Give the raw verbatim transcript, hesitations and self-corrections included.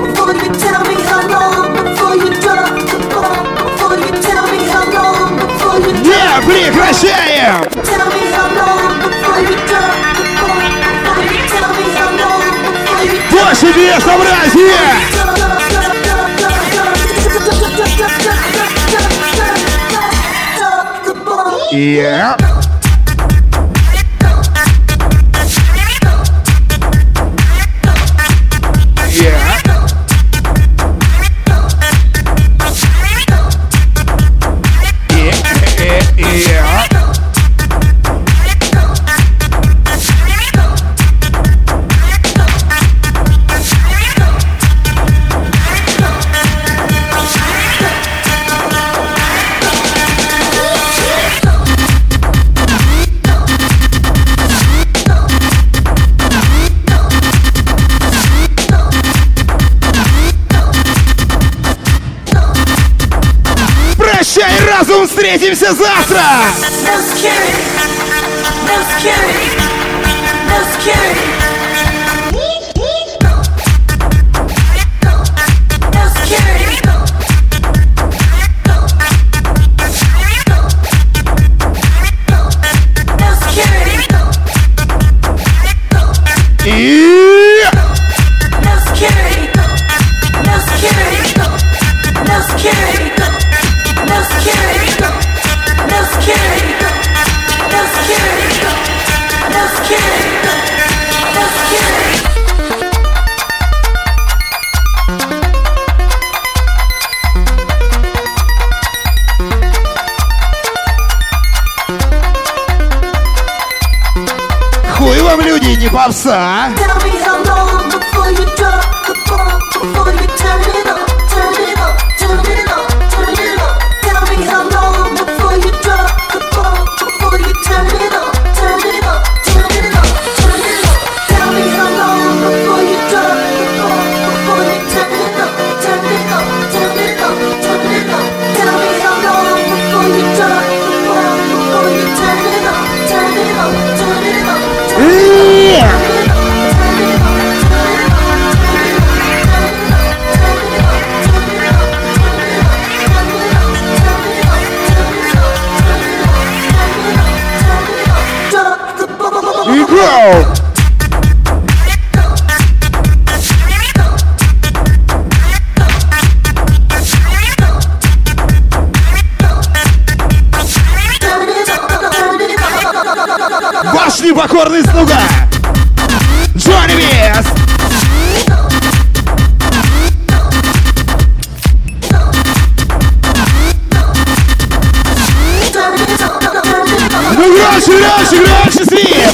before you tell me how long, before you drop the bomb, before you tell me how long, before you yeah, прекращаем! Tell me how long, before you drop the bomb, before you tell me how long, before you Больше безобразия! Yeah. Yeah. Yeah, yeah. Прощай, разум, встретимся завтра! No security, no security, no security. No security. No security. И... No security. No security. No security. No security. No security. No security. No security. No security. Хуй вам, люди, не попса! Tell me how long before you drop the bomb, before you turn it up, turn it up, turn it up, turn it up. Tell me how long before you drop the bomb, before you turn it up, turn it up, turn it up, turn it up. Tell me how long before you drop the bomb, before you turn it up, turn it up, turn it up, turn it up. Tell me how long before you drop the bomb, before you turn it up, turn it up, turn it up. Yeah. И go! Ваш непокорный слуга! Джонни Вес! Ну громче, громче, громче, свет!